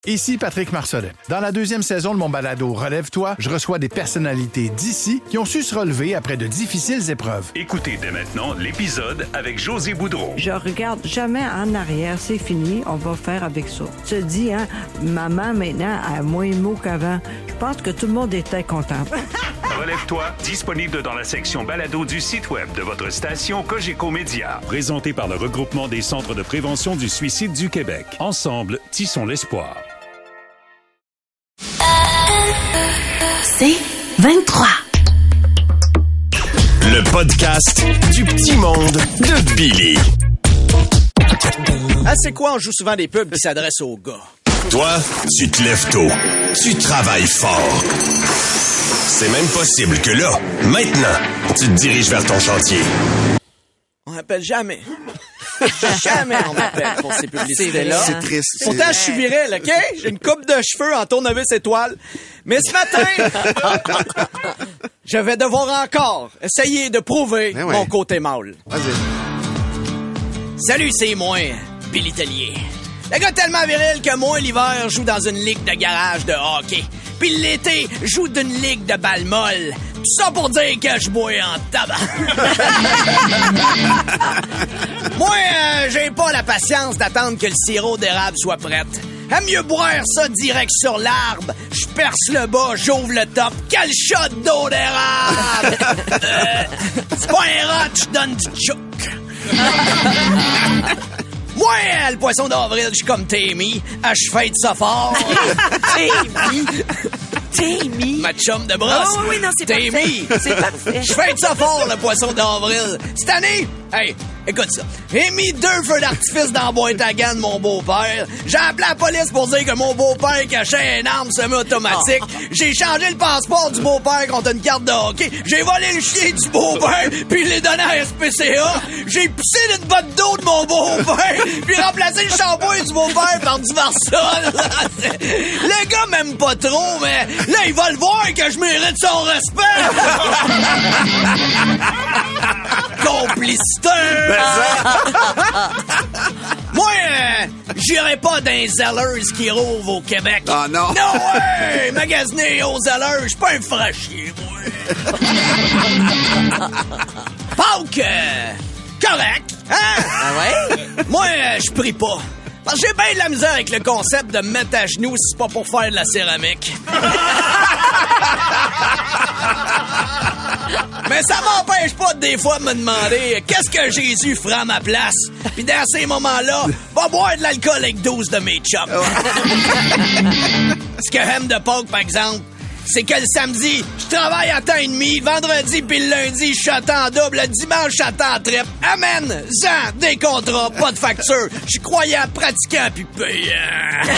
Ici Patrick Marcelet. Dans la deuxième saison de mon balado Relève-toi, je reçois des personnalités d'ici qui ont su se relever après de difficiles épreuves. Écoutez dès maintenant l'épisode avec José Boudreau. Je regarde jamais en arrière, c'est fini, on va faire avec ça. Tu te dis, hein, maman maintenant a moins de mots qu'avant. Je pense que tout le monde était content. Relève-toi, disponible dans la section balado du site web de votre station Cogeco Média. Présenté par le regroupement des centres de prévention du suicide du Québec. Ensemble, tissons l'espoir. C'est 23. Le podcast du petit monde de Billy. Ah, c'est quoi? On joue souvent des pubs qui s'adressent aux gars. Toi, tu te lèves tôt. Tu travailles fort. C'est même possible que là, maintenant, tu te diriges vers ton chantier. On m'appelle jamais. Jamais on m'appelle pour ces publicités-là. C'est triste. Pourtant, je suis viril, OK? J'ai une coupe de cheveux en tournevis étoile. Mais ce matin, je vais devoir encore essayer de prouver mon côté mâle. Vas-y. Salut, c'est moi, Billy Tellier. Le gars tellement viril que moi, l'hiver, joue dans une ligue de garage de hockey. Puis l'été, joue d'une ligue de balle molle. Tout ça pour dire que je bois en tabac. Moi, j'ai pas la patience d'attendre que le sirop d'érable soit prêt. Aime mieux boire ça direct sur l'arbre. Je perce le bas, j'ouvre le top. Quel shot d'eau d'érable! C'est pas un rat, je donne du tchouk. Moi, le poisson d'avril, je suis comme Tammy. Je fête ça fort. Tammy. Ma chum de brosse. Oh oui, non, c'est Tammy. parfait. C'est parfait. Je fête ça fort, le poisson d'avril. Cette année, hey, écoute ça. J'ai mis 2 feux d'artifice dans la boîte à gants de mon beau-père. J'ai appelé la police pour dire que mon beau-père cachait une arme semi-automatique. J'ai changé le passeport du beau-père contre une carte de hockey. J'ai volé le chien du beau-père, puis je l'ai donné à SPCA. J'ai pissé d'une botte d'eau de mon beau-père, puis remplacé le shampoing du beau-père par du Marsol. Le gars m'aime pas trop, mais là, il va le voir que je mérite son respect. Complicité. Moi, j'irai pas dans les Zellers qui rouvrent au Québec. Ah non. Non, ouais! Magasiner aux Zellers, je suis pas un fraîchier, moi. Pâques, correct, hein? Ah ouais? Moi, je prie pas. Parce que j'ai bien de la misère avec le concept de me mettre à genoux si c'est pas pour faire de la céramique. Mais ça m'empêche pas de des fois de me demander qu'est-ce que Jésus fera à ma place. Puis dans ces moments-là, va boire de l'alcool avec 12 de mes chums. Ce que j'aime de Pâques, par exemple, c'est que le samedi, je travaille à temps et demi, vendredi puis le lundi, je suis à temps double, le dimanche, je suis à temps triple. Amen! Zan, des contrats, pas de facture. Je suis croyant, pratiquant puis payant.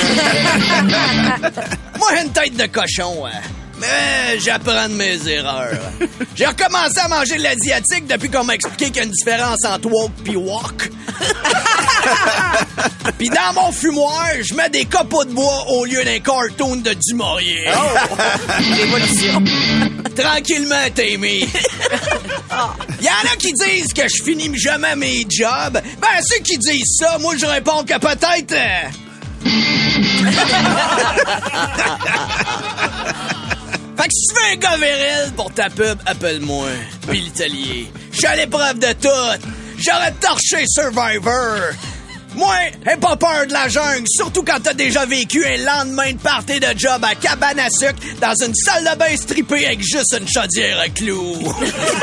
Moi, j'ai une tête de cochon, mais j'apprends de mes erreurs. J'ai recommencé à manger de l'asiatique depuis qu'on m'a expliqué qu'il y a une différence entre woke pis wok. Pis dans mon fumoir, je mets des copeaux de bois au lieu d'un cartoon de Dumouriez. Oh! Révolution. Tranquillement, Tammy. Il y en a qui disent que je finis jamais mes jobs. Ben, ceux qui disent ça, moi, je réponds que peut-être... Fait que si tu veux un gars viril pour ta pub, appelle-moi Billy Tellier. Je suis à l'épreuve de tout. J'aurais torché Survivor. Moi, j'ai pas peur de la jungle, surtout quand t'as déjà vécu un lendemain de party de job à cabane à sucre dans une salle de bain strippée avec juste une chaudière à clous.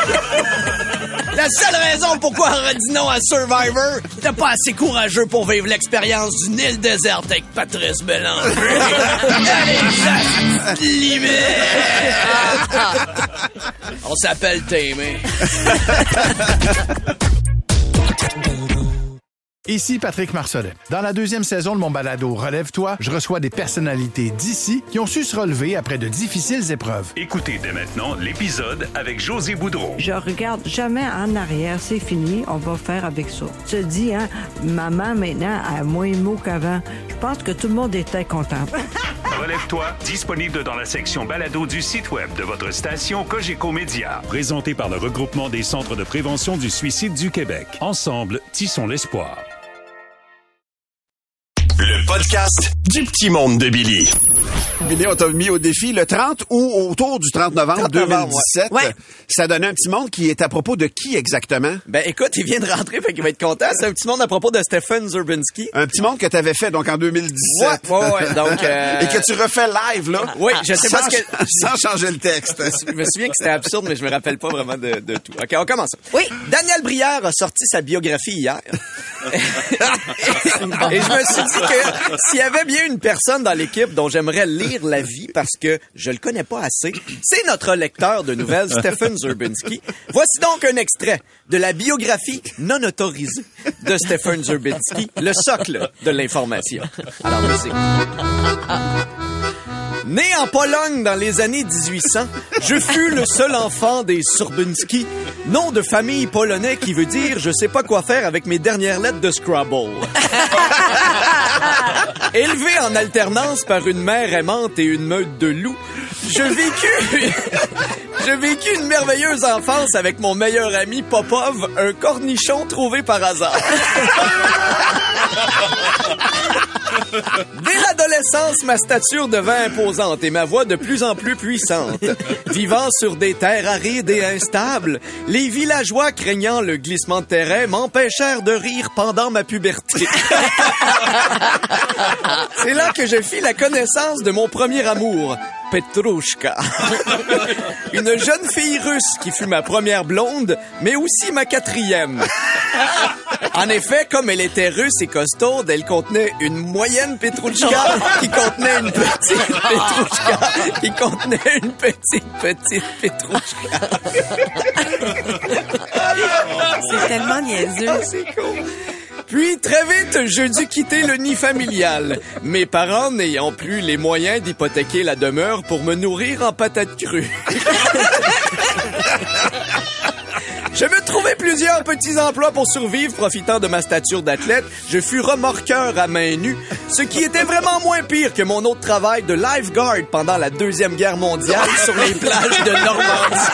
La seule raison pourquoi on aurait dit non à Survivor, t'es pas assez courageux pour vivre l'expérience d'une île déserte avec Patrice Bélanger. Allez, ça se limite. On s'appelle Tammy. Ici Patrick Marcelet. Dans la deuxième saison de mon balado Relève-toi, je reçois des personnalités d'ici qui ont su se relever après de difficiles épreuves. Écoutez dès maintenant l'épisode avec José Boudreau. Je regarde jamais en arrière, c'est fini, on va faire avec ça. Tu te dis, hein, maman maintenant a moins de mots qu'avant. Je pense que tout le monde était content. Relève-toi, disponible dans la section balado du site web de votre station Cogeco Média. Présenté par le regroupement des centres de prévention du suicide du Québec. Ensemble, tissons l'espoir. Le podcast du petit monde de Billy. Billy, on t'a mis au défi le 30 ou autour du 30 novembre 2017. Ouais. Ça donnait un petit monde qui est à propos de qui exactement? Ben écoute, il vient de rentrer, fait qu'il va être content. C'est un petit monde à propos de Stefan Zurbinski. Un petit monde que t'avais fait donc en 2017. Ouais. Donc, Et que tu refais live, là. Oui, je sais pas ce que... Sans changer le texte. Je me souviens que c'était absurde, mais je me rappelle pas vraiment de tout. OK, on commence. Oui, Daniel Brière a sorti sa biographie hier. Et je me suis dit que s'il y avait bien une personne dans l'équipe dont j'aimerais lire la vie parce que je le connais pas assez, c'est notre lecteur de nouvelles, Stefan Zurbinski. Voici donc un extrait de la biographie non autorisée de Stefan Zurbinski, le socle de l'information. Alors, merci. Né en Pologne dans les années 1800, je fus le seul enfant des Zurbinski, nom de famille polonais qui veut dire je sais pas quoi faire avec mes dernières lettres de Scrabble. Élevé en alternance par une mère aimante et une meute de loups, je vécus une merveilleuse enfance avec mon meilleur ami Popov, un cornichon trouvé par hasard. Dès l'adolescence, ma stature devint imposante et ma voix de plus en plus puissante. Vivant sur des terres arides et instables, les villageois craignant le glissement de terrain m'empêchèrent de rire pendant ma puberté. C'est là que je fis la connaissance de mon premier amour, Petrouchka. Une jeune fille russe qui fut ma première blonde, mais aussi ma quatrième. En effet, comme elle était russe et costaude, elle contenait une moyenne Petrouchka qui contenait une petite Petrouchka qui contenait une petite Petrouchka. C'est tellement niaiseux. C'est cool. Puis, très vite, je dus quitter le nid familial, mes parents n'ayant plus les moyens d'hypothéquer la demeure pour me nourrir en patates crues. Je me trouvais plusieurs petits emplois pour survivre, profitant de ma stature d'athlète. Je fus remorqueur à main nue, ce qui était vraiment moins pire que mon autre travail de lifeguard pendant la Deuxième Guerre mondiale sur les plages de Normandie.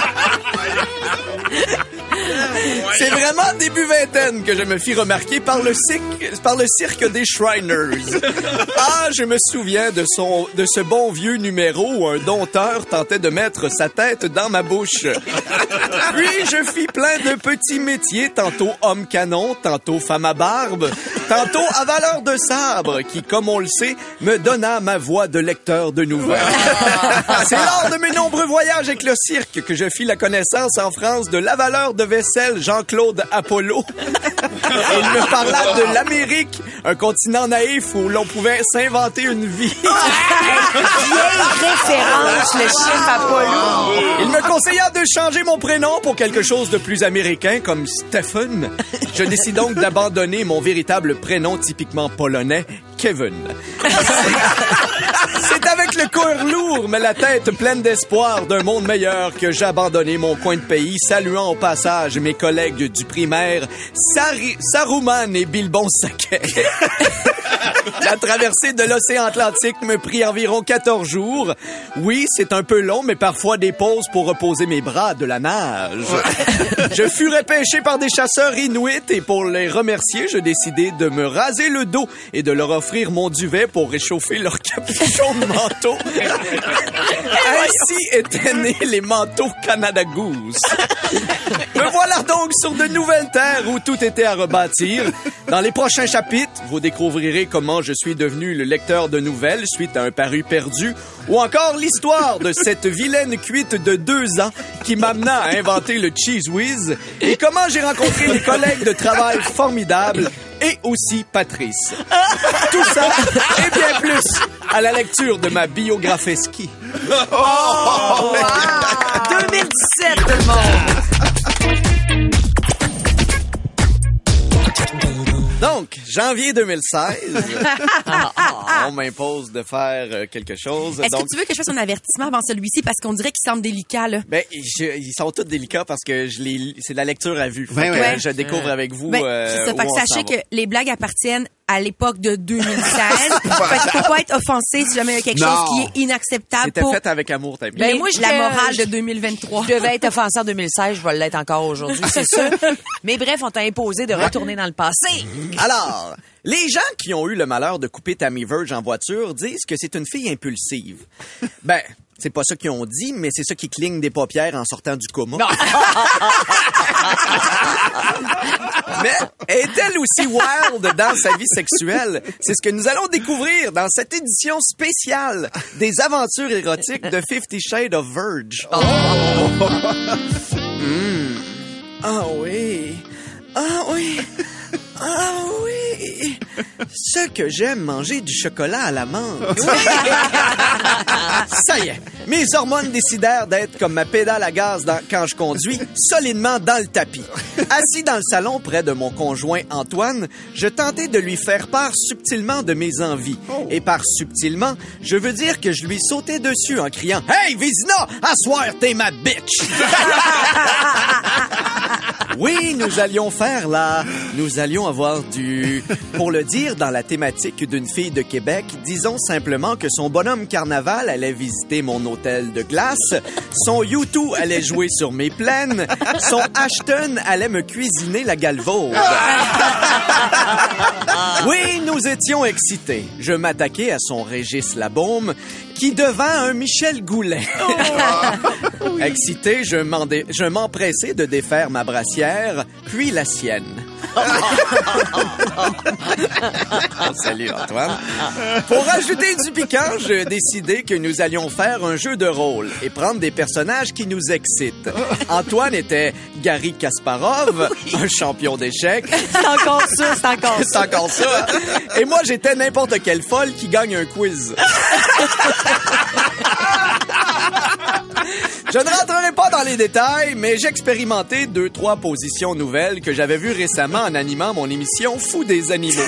C'est vraiment début vingtaine que je me fis remarquer par le cirque des Shriners. Ah, je me souviens de ce bon vieux numéro où un dompteur tentait de mettre sa tête dans ma bouche. Puis je fis plein de petits métiers, tantôt homme canon, tantôt femme à barbe, tantôt avaleur de sabre, qui, comme on le sait, me donna ma voix de lecteur de nouvelles. C'est lors de mes nombreux voyages avec le cirque que je fis la connaissance en France de l'avaleur de vaisselle Jean-Claude Apollo. Il me parla de l'Amérique, un continent naïf où l'on pouvait s'inventer une vie. Vieille référence, le chef Apollo. Il me conseilla de changer mon prénom pour quelque chose de plus américain, comme Stefan. Je décide donc d'abandonner mon véritable prénom typiquement polonais, Kevin. C'est avec le cœur lourd, mais la tête pleine d'espoir d'un monde meilleur que j'ai abandonné mon coin de pays, saluant au passage mes collègues du primaire, Saruman et Bilbon Saquet. La traversée de l'océan Atlantique me prit environ 14 jours. Oui, c'est un peu long, mais parfois des pauses pour reposer mes bras de la nage. Je fus repêché par des chasseurs inuits et pour les remercier, je décidai de me raser le dos et de leur offrir mon duvet pour réchauffer leur capuchon de manteau. Ainsi étaient nés les manteaux Canada Goose. Me voilà donc sur de nouvelles terres où tout était à rebâtir. Dans les prochains chapitres, vous découvrirez comment je suis devenu le lecteur de nouvelles suite à un paru perdu, ou encore l'histoire de cette vilaine cuite de 2 ans qui m'amena à inventer le Cheese Whiz, et comment j'ai rencontré des collègues de travail formidables, et aussi Patrice. Tout ça et bien plus à la lecture de ma biographie ski. Oh! Wow! 2017, tout le monde! Donc, janvier 2016, on m'impose de faire quelque chose. Est-ce donc, que tu veux que je fasse un avertissement avant celui-ci parce qu'on dirait qu'il semble délicat, là? Ben, ils sont tous délicats parce que c'est de la lecture à vue. Ouais, Fait ouais. que je découvre avec vous. Ben, c'est ça. Fait que où on sachez s'en va. que les blagues appartiennent à l'époque de 2016. Fait qu'il faut pas être offensé si jamais il y a quelque Non. chose qui est inacceptable C'était pour fait avec amour, t'as mis. ben, moi, je la te- morale de 2023. Je devais être offensée en 2016, je vais l'être encore aujourd'hui, c'est sûr. Mais bref, on t'a imposé de retourner dans le passé. Alors, Alors, les gens qui ont eu le malheur de couper Tammy Verge en voiture disent que c'est une fille impulsive. Ben, c'est pas ça qu'ils ont dit, mais c'est ça qui cligne des paupières en sortant du coma. Mais est-elle aussi wild dans sa vie sexuelle? C'est ce que nous allons découvrir dans cette édition spéciale des aventures érotiques de 50 Shades of Verge. Ah oui. Ah oui. Ah oui. Ce que j'aime, manger du chocolat à la menthe. Ça y est, mes hormones décidèrent d'être comme ma pédale à gaz quand je conduis, solidement dans le tapis. Assis dans le salon près de mon conjoint Antoine, je tentais de lui faire part subtilement de mes envies. Et par subtilement, je veux dire que je lui sautais dessus en criant « Hey, Vézina, à soir, t'es ma bitch! » Oui, nous allions faire là. Nous allions avoir du... Pour le dire dans la thématique d'une fille de Québec, disons simplement que son bonhomme carnaval allait visiter mon hôtel de glace, son U2 allait jouer sur mes plaines, son Ashton allait me cuisiner la galvaude. Oui, nous étions excités. Je m'attaquais à son Régis Labaume, qui devint un Michel Goulet. Excité, je m'empressais de défaire ma brassière, puis la sienne. Salut Antoine. Pour ajouter du piquant, j'ai décidé que nous allions faire un jeu de rôle et prendre des personnages qui nous excitent. Antoine était Garry Kasparov, un champion d'échecs. C'est encore ça. C'est encore ça. Et moi, j'étais n'importe quelle folle qui gagne un quiz. Je ne rentrerai pas dans les détails, mais j'expérimentais 2-3 positions nouvelles que j'avais vues récemment en animant mon émission Fou des animaux.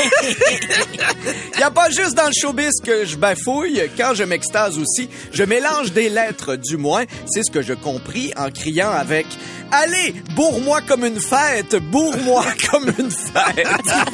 Il n'y a pas juste dans le showbiz que je bafouille. Quand je m'extase aussi, je mélange des lettres, du moins. C'est ce que je compris en criant avec « Allez, bourre-moi comme une fête, bourre-moi comme une fête! »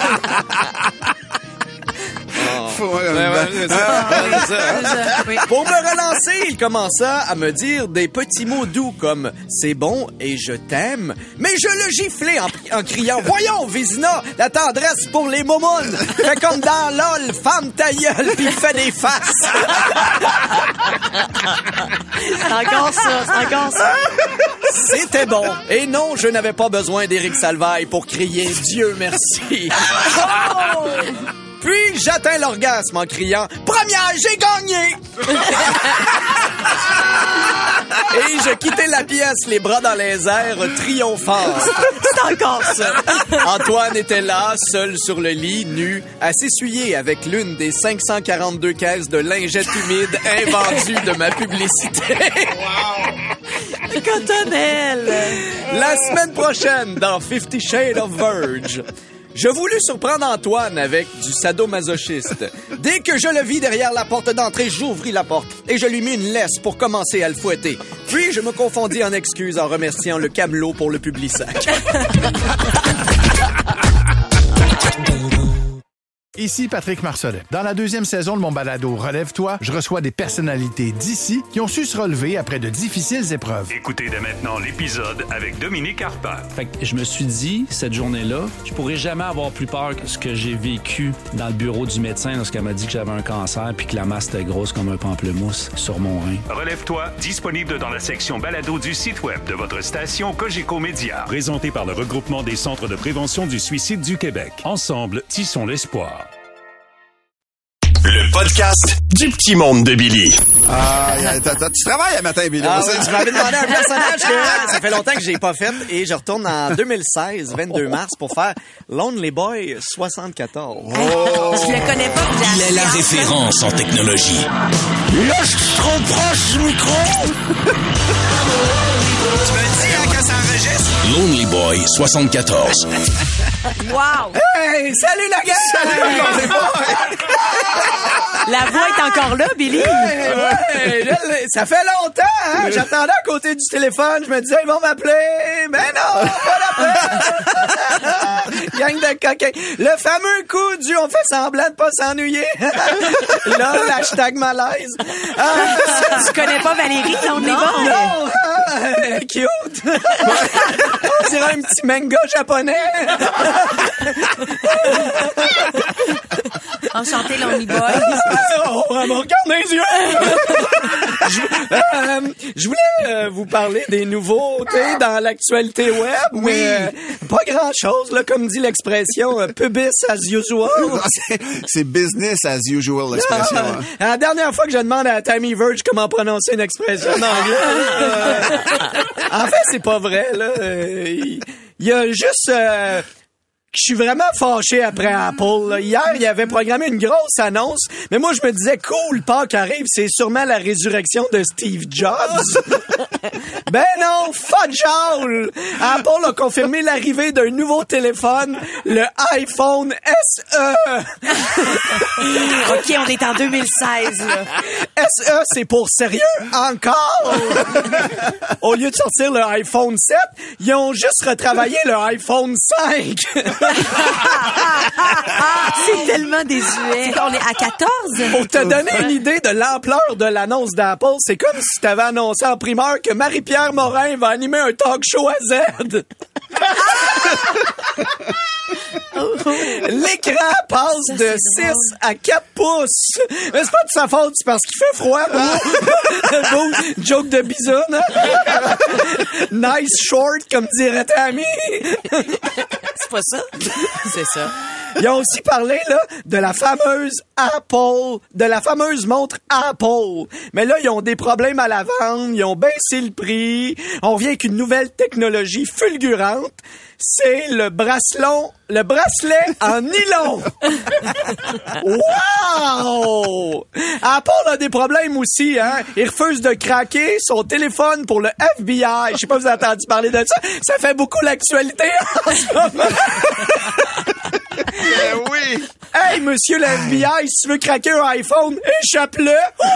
Pour me relancer, il commença à me dire des petits mots doux comme « c'est bon et je t'aime », mais je le giflais en criant « Voyons, Vézina, la tendresse pour les momounes! Fais comme dans LOL, femme ta gueule, pis fais des faces! » C'est encore ça. C'était bon. Et non, je n'avais pas besoin d'Éric Salvaille pour crier « Dieu merci ». Puis, j'atteins l'orgasme en criant « Première, j'ai gagné! » Et je quittais la pièce, les bras dans les airs, triomphant. C'est encore ça. Antoine était là, seul sur le lit, nu, à s'essuyer avec l'une des 542 caisses de lingettes humides invendues de ma publicité. Wow! Cotonnelle! La semaine prochaine, dans 50 Shades of Verge, je voulus surprendre Antoine avec du sadomasochiste. Dès que je le vis derrière la porte d'entrée, j'ouvris la porte et je lui mis une laisse pour commencer à le fouetter. Puis je me confondis en excuses en remerciant le camelot pour le Publisac. Ici Patrick Marcelet. Dans la deuxième saison de mon balado Relève-toi, je reçois des personnalités d'ici qui ont su se relever après de difficiles épreuves. Écoutez dès maintenant l'épisode avec Dominique Arpad. Fait que je me suis dit, cette journée-là, je pourrais jamais avoir plus peur que ce que j'ai vécu dans le bureau du médecin lorsqu'elle m'a dit que j'avais un cancer puis que la masse était grosse comme un pamplemousse sur mon rein. Relève-toi, disponible dans la section balado du site web de votre station Cogeco Média. Présenté par le regroupement des centres de prévention du suicide du Québec. Ensemble, tissons l'espoir. Le podcast du petit monde de Billy. Tu travailles à matin, Billy. Ah oui, tu m'avais demandé un personnage que ça fait longtemps que j'ai pas fait et je retourne en 2016, 22 mars, pour faire Lonely Boy 74. Oh. Je le connais pas. Il est la référence en technologie. Là, je suis trop proche du micro. Tu me dis quand ça enregistre? Lonely Boy 74. Wow! Hey, salut la gang! Salut Lonely Boy! La voix est encore là, Billy? Ça fait longtemps, hein? J'attendais à côté du téléphone. Je me disais, ils vont m'appeler. Mais non, pas l'appeler. Gang de coquins. Le fameux coup du on fait semblant de pas s'ennuyer. Là, l'hashtag malaise. Tu connais pas Valérie, là, on est bon. Non, cute. On dirait un petit manga japonais. Enchanté, Lonely Boy. On me regarde dans les yeux. Je voulais vous parler des nouveautés dans l'actualité web, mais pas grand-chose, là, comme dit l'expression pubis as usual. C'est business as usual, l'expression. Hein. La dernière fois que je demande à Tammy Verge comment prononcer une expression en anglais, en fait, c'est pas vrai, là. Il y a juste... je suis vraiment fâché après Apple. Là. Hier, il avait programmé une grosse annonce, mais moi, je me disais, cool, Pâques arrive, c'est sûrement la résurrection de Steve Jobs. Ben non, fudgeall! Apple a confirmé l'arrivée d'un nouveau téléphone, le iPhone SE. OK, on est en 2016, là. SE, c'est pour sérieux encore? Au lieu de sortir le iPhone 7, ils ont juste retravaillé le iPhone 5. C'est tellement désuet. On est à 14. Pour te donner une idée de l'ampleur de l'annonce d'Apple, c'est comme si tu avais annoncé en primeur que Marie-Pierre Morin va animer un talk show à Z. L'écran passe de 6 à 4 pouces. Mais c'est pas de sa faute, c'est parce qu'il fait froid. Bon, joke de bisoune. Hein? Nice short, comme dirait Tammy. C'est pas ça? C'est ça. Ils ont aussi parlé, là, de la fameuse Apple, de la fameuse montre Apple. Mais là, ils ont des problèmes à la vente, ils ont baissé le prix. On revient avec une nouvelle technologie fulgurante. C'est le bracelet en nylon. Wow! Apple a des problèmes aussi, hein. Il refuse de craquer son téléphone pour le FBI. Je sais pas si vous avez entendu parler de ça. Ça fait beaucoup l'actualité en ce moment. Oui. Hey, monsieur le FBI, si tu veux craquer un iPhone, échappe-le.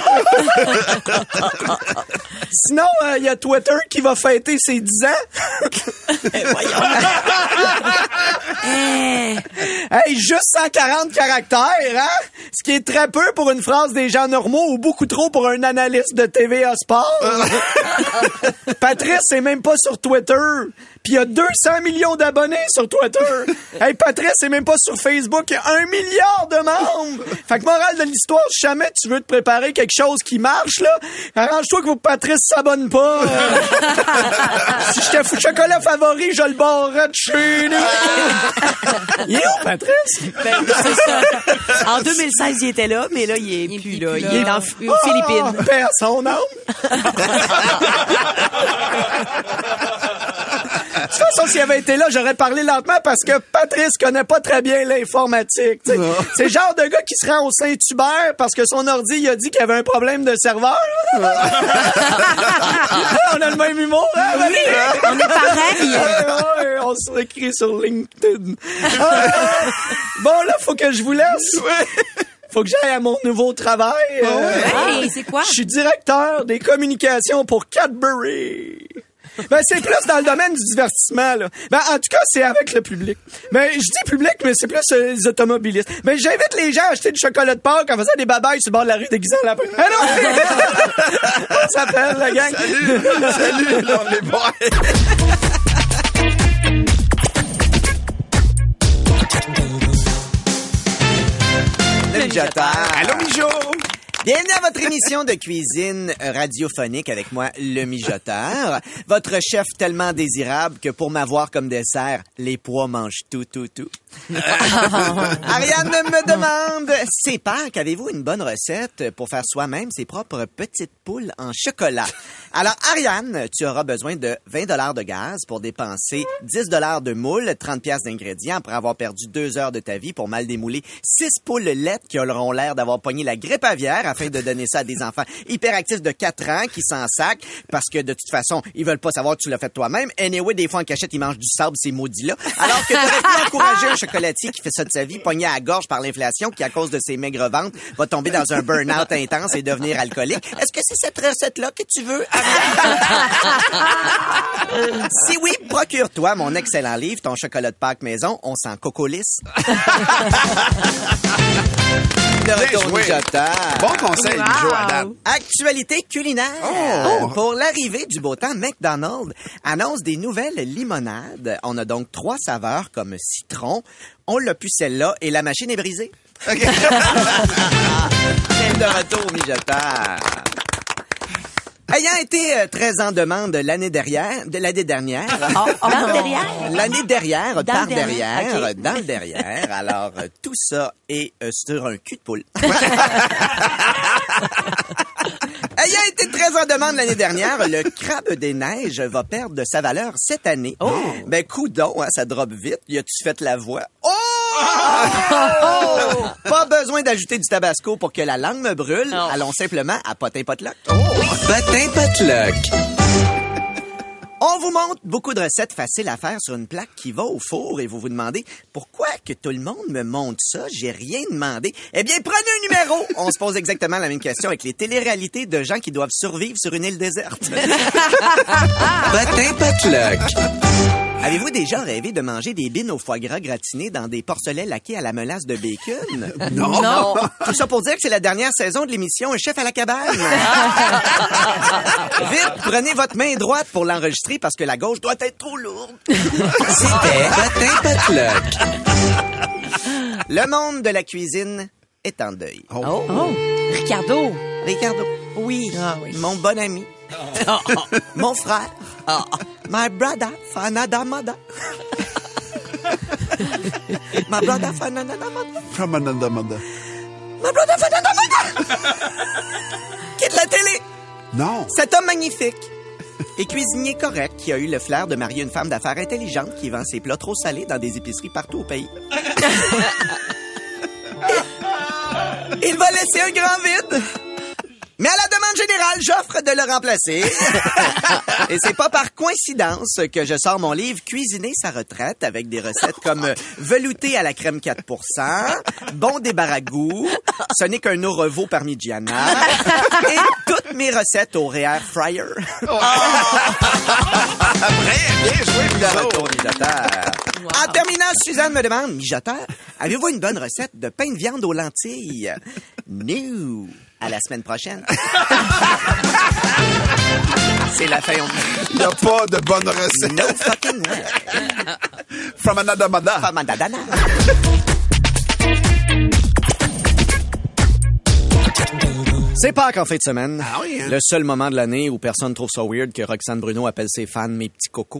Sinon, il y a Twitter qui va fêter ses 10 ans. Voyons. Hey, juste 140 caractères, hein? Ce qui est très peu pour une phrase des gens normaux ou beaucoup trop pour un analyste de TVA Sport. Patrice, c'est même pas sur Twitter. Puis il y a 200 millions d'abonnés sur Twitter. Hey, Patrice, c'est même pas sur Facebook. Il y a 1 milliard de membres. Fait que morale de l'histoire, si jamais tu veux te préparer quelque chose qui marche, là, arrange-toi que Patrice s'abonne pas. Si j'étais fou de chocolat favori, je le barrerais de chez nous. Il est où, Patrice? Ben, c'est ça. En 2016, il était là, mais là, il est plus là. Il est aux Philippines. Paix à son âme. De toute façon, s'il avait été là, j'aurais parlé lentement parce que Patrice connaît pas très bien l'informatique. C'est le genre de gars qui se rend au Saint-Hubert parce que son ordi, il a dit qu'il y avait un problème de serveur. On a le même humour, hein? Oui, on est pareil. On se réécrit sur LinkedIn. Bon, là, faut que je vous laisse. Faut que j'aille à mon nouveau travail. Hey, c'est quoi? Je suis directeur des communications pour Cadbury. Ben, c'est plus dans le domaine du divertissement, là. Ben, en tout cas, c'est avec le public. Ben, je dis public, mais c'est plus les automobilistes. Ben, j'invite les gens à acheter du chocolat de Pâques en faisant des babayes sur le bord de la rue déguisés en lapin. Ben non! On s'appelle, la gang. Salut, là, on est boys. Le mijoteur. Allô, Mijo! Bienvenue à votre émission de cuisine radiophonique avec moi, le mijoteur. Votre chef tellement désirable que pour m'avoir comme dessert, les pois mangent tout. Ariane me demande, c'est Pâques, avez-vous une bonne recette pour faire soi-même ses propres petites poules en chocolat? Alors, Ariane, tu auras besoin de 20 $ de gaz pour dépenser 10 $ de moule, 30 piastres d'ingrédients après avoir perdu 2 heures de ta vie pour mal démouler 6 poules laites qui auront l'air d'avoir pogné la grippe aviaire afin de donner ça à des enfants hyperactifs de 4 ans qui s'en sacent parce que de toute façon, ils veulent pas savoir que tu l'as fait toi-même. Anyway, des fois en cachette, ils mangent du sable, ces maudits-là. Alors que tu aurais pu encourager un chocolatier qui fait ça de sa vie, pogné à la gorge par l'inflation, qui, à cause de ses maigres ventes, va tomber dans un burn-out intense et devenir alcoolique. Est-ce que c'est cette recette-là que tu veux, Ariane? Si oui, procure-toi mon excellent livre, Ton chocolat de Pâques maison, on s'en cocolisse. De retour mijoteur. Bon conseil, Wow. Joanne. Actualité culinaire. Oh. Pour l'arrivée du beau temps, McDonald's annonce des nouvelles limonades. On a donc 3 saveurs comme citron. On l'a pu celle-là et la machine est brisée. Okay. De retour mijoteur. Ayant été très en demande l'année dernière, L'année derrière, par derrière, dans le derrière. Alors, tout ça est sur un cul de poule. Ayant été très en demande l'année dernière, le crabe des neiges va perdre de sa valeur cette année. Oh. Ben, coudonc, hein, ça drop vite. Y a-tu fait la voix? Oh! Pas besoin d'ajouter du tabasco pour que la langue me brûle. Oh. Allons simplement à Potin Potluck. Oh. Potin Potluck. On vous montre beaucoup de recettes faciles à faire sur une plaque qui va au four et vous vous demandez pourquoi que tout le monde me montre ça, j'ai rien demandé. Eh bien, prenez un numéro. On se pose exactement la même question avec les téléréalités de gens qui doivent survivre sur une île déserte. Potin Potluck. Avez-vous déjà rêvé de manger des bines au foie gras gratinées dans des porcelets laqués à la melasse de bacon? Non. Tout ça pour dire que c'est la dernière saison de l'émission Un chef à la cabane. Vite, prenez votre main droite pour l'enregistrer parce que la gauche doit être trop lourde. C'était Potin Potluck. Le monde de la cuisine est en deuil. Oh. Ricardo. Oui. Mon bon ami. Mon frère. My brother, Fanadamada. My brother, Fanadamada. My brother, Fanadamada. Quitte la télé. Non. Cet homme magnifique et cuisinier correct qui a eu le flair de marier une femme d'affaires intelligente qui vend ses plats trop salés dans des épiceries partout au pays. Il va laisser un grand vide. Mais à la demande générale, j'offre de le remplacer. Et c'est pas par coïncidence que je sors mon livre Cuisiner sa retraite avec des recettes comme velouté à la crème 4%, bon débarragout, ce n'est qu'un au reveau parmigiana et toutes mes recettes au Rare Fryer. Après, bien joué, De retour, mijoteur. Wow. En terminant, Suzanne me demande, mijoteur, avez-vous une bonne recette de pain de viande aux lentilles? No. À la semaine prochaine. C'est la fin. Il n'y a pas de bonne recette. No fucking way. From another mother. From another mother. C'est Pâques en fin de semaine. Ah oui, hein? Le seul moment de l'année où personne trouve ça weird que Roxane Bruno appelle ses fans mes petits cocos.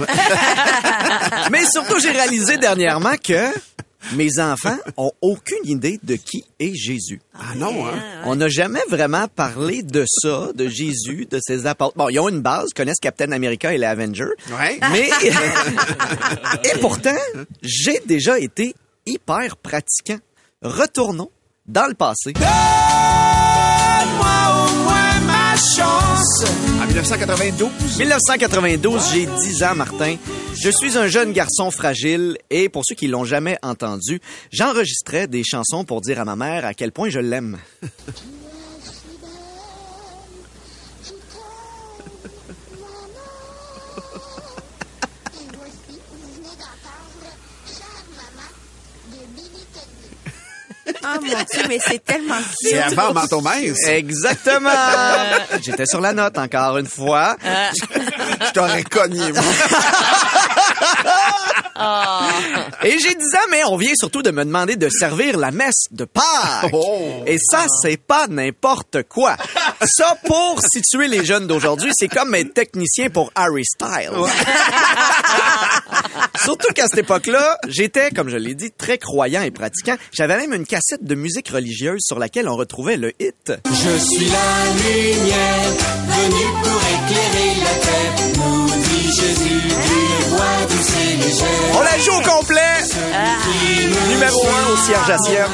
Mais surtout, j'ai réalisé dernièrement que mes enfants ont aucune idée de qui est Jésus. Ah non, hein? On n'a jamais vraiment parlé de ça, de Jésus, de ses apôtres. Bon, ils ont une base, connaissent Captain America et les Avengers. Ouais. Mais, et pourtant, j'ai déjà été hyper pratiquant. Retournons dans le passé. Donne-moi au moins ma chance. En 1992. 1992, j'ai 10 ans, Martin. Je suis un jeune garçon fragile et pour ceux qui l'ont jamais entendu, j'enregistrais des chansons pour dire à ma mère à quel point je l'aime. Oh mon Dieu, mais c'est tellement cute. C'est avant Manteau Mince. Exactement. J'étais sur la note encore une fois. Je t'aurais cogné, moi. Et j'ai 10 ans, mais on vient surtout de me demander de servir la messe de Pâques. Oh. Et ça, c'est pas n'importe quoi. Ça, pour situer les jeunes d'aujourd'hui, c'est comme être technicien pour Harry Styles. Surtout qu'à cette époque-là, j'étais, comme je l'ai dit, très croyant et pratiquant. J'avais même une cassette de musique religieuse sur laquelle on retrouvait le hit. Je suis la lumière, venue pour éclairer la terre, nous dit Jésus, du roi douce et légère. On la joue au complet! Numéro 1 au cierge à cierge.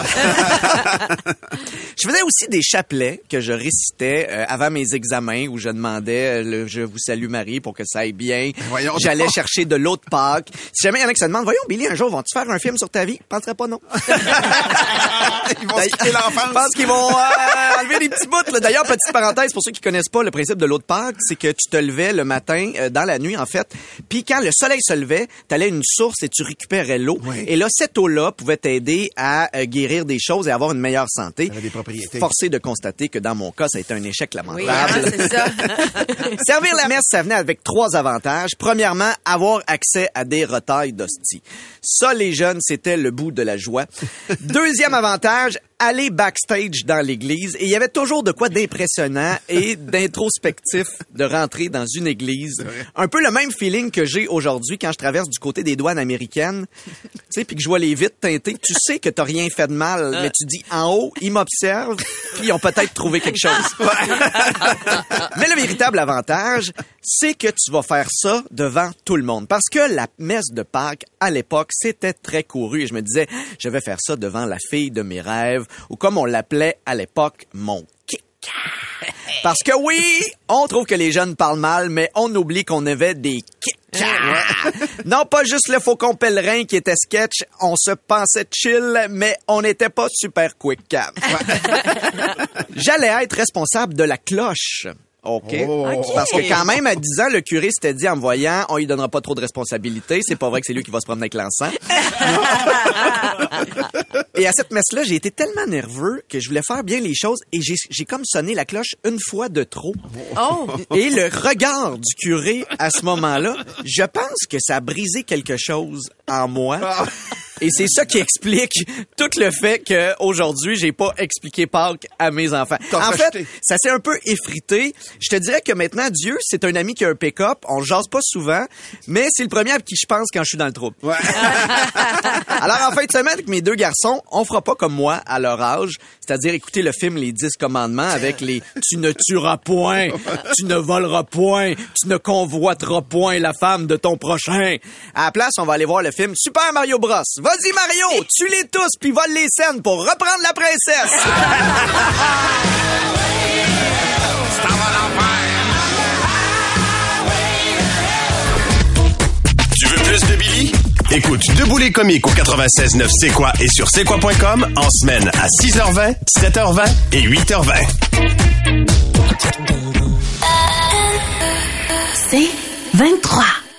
Je faisais aussi des chapelets que je récitais avant mes examens où je demandais Je vous salue Marie pour que ça aille bien. J'allais chercher de l'eau de Pâques. Si jamais il y en a qui se demandent, voyons Billy, un jour, vont-tu faire un film sur ta vie? Je penserais pas non. Ils vont quitter l'enfance. Je pense qu'ils vont enlever des petits bouts. Là. D'ailleurs, petite parenthèse, pour ceux qui connaissent pas le principe de l'eau de Pâques, c'est que tu te levais le matin, dans la nuit en fait, puis quand le soleil se levait, t'allais à une source et tu récupérais l'eau. Oui. Et là, cette eau-là pouvait t'aider à guérir des choses et avoir une meilleure santé. Ça avait des propriétés. Forcé de constater que dans mon cas, ça a été un échec lamentable. Oui, c'est ça. Servir la messe, ça venait avec 3 avantages. Premièrement, avoir accès à des retailles d'hosties. Ça, les jeunes, c'était le bout de la joie. Deuxième avantage, aller backstage dans l'église. Et il y avait toujours de quoi d'impressionnant et d'introspectif de rentrer dans une église. Un peu le même feeling que j'ai aujourd'hui quand je traverse du côté des douanes américaines. Tu sais, puis que je vois les vitres teintées. Tu sais que t'as rien fait de mal, mais tu dis en haut, ils m'observent, puis ils ont peut-être trouvé quelque chose. Mais le véritable avantage, c'est que tu vas faire ça devant tout le monde. Parce que la messe de Pâques, à l'époque, c'était très couru. Et je me disais, je vais faire ça devant la fille de mes rêves, ou comme on l'appelait à l'époque, mon kick. Parce que oui, on trouve que les jeunes parlent mal, mais on oublie qu'on avait des kicks. Non, pas juste le faucon pèlerin qui était sketch, on se pensait chill, mais on n'était pas super quick. J'allais être responsable de la cloche. OK. Parce que quand même, à 10 ans, le curé s'était dit en me voyant, on lui donnera pas trop de responsabilités. C'est pas vrai que c'est lui qui va se promener avec l'encens. Et à cette messe-là, j'ai été tellement nerveux que je voulais faire bien les choses et j'ai comme sonné la cloche une fois de trop. Oh. Et le regard du curé à ce moment-là, je pense que ça a brisé quelque chose en moi. Et c'est ça qui explique tout le fait qu'aujourd'hui, j'ai pas expliqué Pâques à mes enfants. En fait, ça s'est un peu effrité. Je te dirais que maintenant, Dieu, c'est un ami qui a un pick-up. On le jase pas souvent, mais c'est le premier à qui je pense quand je suis dans le trouble. Ouais. Alors, en fin de semaine, avec mes 2 garçons, on fera pas comme moi à leur âge, c'est-à-dire écouter le film Les 10 commandements avec les « Tu ne tueras point, tu ne voleras point, tu ne convoiteras point la femme de ton prochain ». À la place, on va aller voir le film Super Mario Bros. Vas-y Mario, tue-les tous puis vole les scènes pour reprendre la princesse. Tu veux plus de Billy? Écoute Debout les comiques au 96.9 C'est quoi et sur c'est quoi.com en semaine à 6h20, 7h20 et 8h20. C'est 23.